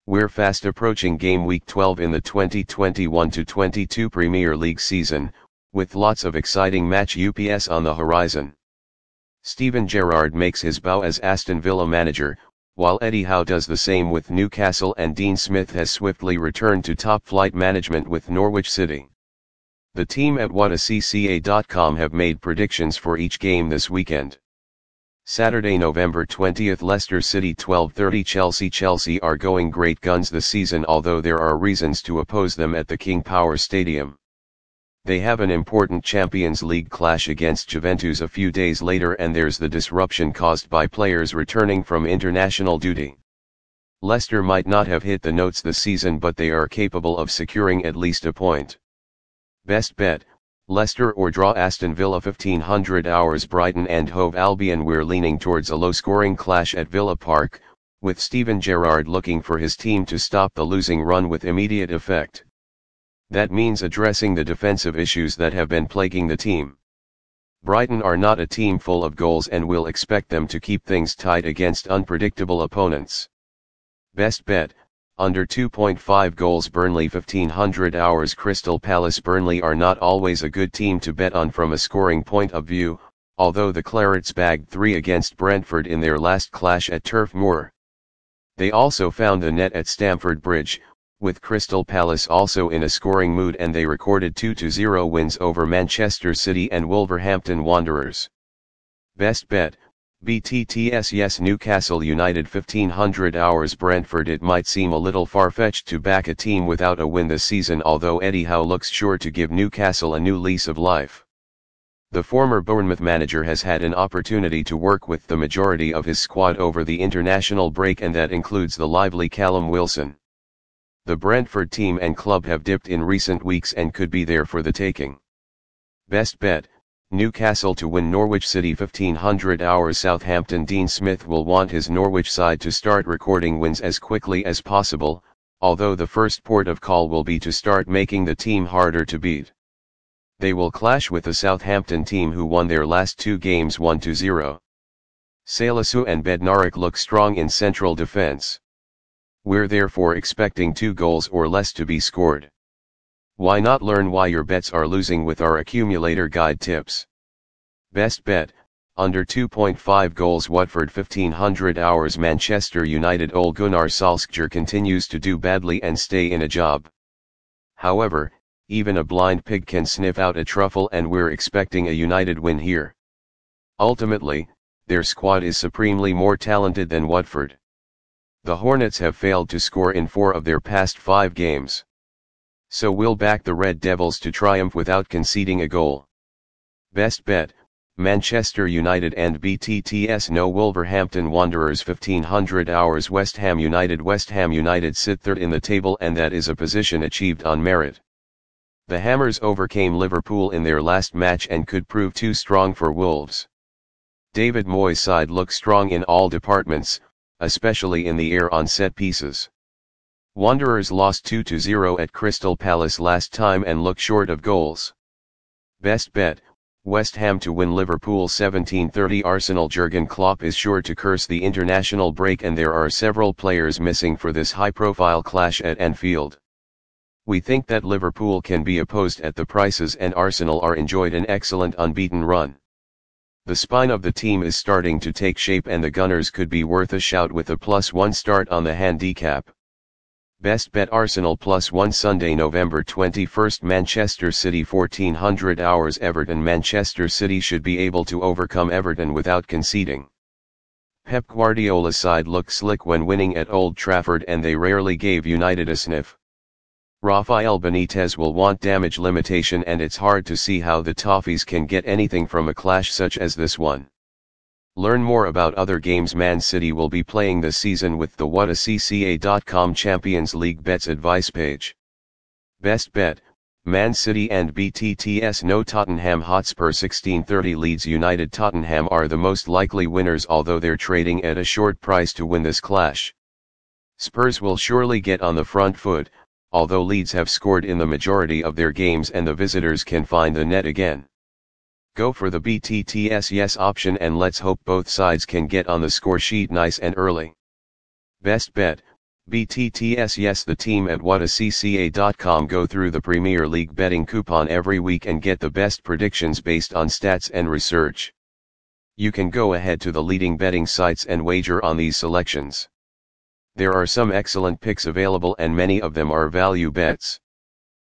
We're fast approaching game week 12 in the 2021-22 Premier League season, with lots of exciting match UPS on the horizon. Steven Gerrard makes his bow as Aston Villa manager, while Eddie Howe does the same with Newcastle, and Dean Smith has swiftly returned to top-flight management with Norwich City. The team at whatacca.com have made predictions for each game this weekend. Saturday, November 20th, Leicester City 12:30 Chelsea are going great guns this season, although there are reasons to oppose them at the King Power Stadium. They have an important Champions League clash against Juventus a few days later, and there's the disruption caused by players returning from international duty. Leicester might not have hit the notes this season, but they are capable of securing at least a point. Best bet: Leicester or draw. Aston Villa 1500 hours Brighton and Hove Albion. We're leaning towards a low-scoring clash at Villa Park, with Steven Gerrard looking for his team to stop the losing run with immediate effect. That means addressing the defensive issues that have been plaguing the team. Brighton are not a team full of goals, and we'll expect them to keep things tight against unpredictable opponents. Best bet: under 2.5 goals Burnley 1500 hours Crystal Palace. Burnley are not always a good team to bet on from a scoring point of view, although the Clarets bagged 3 against Brentford in their last clash at Turf Moor. They also found the net at Stamford Bridge, with Crystal Palace also in a scoring mood, and they recorded 2-0 wins over Manchester City and Wolverhampton Wanderers. Best bet: BTTS yes Newcastle United 1500 hours Brentford. It might seem a little far-fetched to back a team without a win this season, although Eddie Howe looks sure to give Newcastle a new lease of life. The former Bournemouth manager has had an opportunity to work with the majority of his squad over the international break, and that includes the lively Callum Wilson. The Brentford team and club have dipped in recent weeks and could be there for the taking. Best bet: Newcastle to win. Norwich City 1500 hours Southampton. Dean Smith will want his Norwich side to start recording wins as quickly as possible, although the first port of call will be to start making the team harder to beat. They will clash with the Southampton team, who won their last 2 games 1-0. Salisu and Bednarek look strong in central defense. We're therefore expecting 2 goals or less to be scored. Why not learn why your bets are losing with our accumulator guide tips? Best bet: under 2.5 goals Watford 1500 hours Manchester United. Ole Gunnar Solskjaer continues to do badly and stay in a job. However, even a blind pig can sniff out a truffle, and we're expecting a United win here. Ultimately, their squad is supremely more talented than Watford. The Hornets have failed to score in 4 of their past 5 games. So we'll back the Red Devils to triumph without conceding a goal. Best bet: Manchester United and BTTS no Wolverhampton Wanderers 1500 hours West Ham United. West Ham United sit 3rd in the table, and that is a position achieved on merit. The Hammers overcame Liverpool in their last match and could prove too strong for Wolves. David Moyes' side looks strong in all departments, especially in the air on set pieces. Wanderers lost 2-0 at Crystal Palace last time and look short of goals. Best bet: West Ham to win. Liverpool 17:30 Arsenal. Jurgen Klopp is sure to curse the international break, and there are several players missing for this high-profile clash at Anfield. We think that Liverpool can be opposed at the prices, and Arsenal are enjoyed an excellent unbeaten run. The spine of the team is starting to take shape, and the Gunners could be worth a shout with a +1 start on the handicap. Best bet: Arsenal +1 Sunday, November 21st Manchester City 1400 hours Everton. Manchester City should be able to overcome Everton without conceding. Pep Guardiola's side looked slick when winning at Old Trafford, and they rarely gave United a sniff. Rafael Benitez will want damage limitation, and it's hard to see how the Toffees can get anything from a clash such as this one. Learn more about other games Man City will be playing this season with the whatacca.com Champions League bets advice page. Best bet: Man City and BTTS no Tottenham Hotspur 16:30 Leeds United. Tottenham are the most likely winners, although they're trading at a short price to win this clash. Spurs will surely get on the front foot, although Leeds have scored in the majority of their games and the visitors can find the net again. Go for the BTTS yes option, and let's hope both sides can get on the score sheet nice and early. Best bet: BTTS. Yes, the team at whatacca.com go through the Premier League betting coupon every week and get the best predictions based on stats and research. You can go ahead to the leading betting sites and wager on these selections. There are some excellent picks available and many of them are value bets.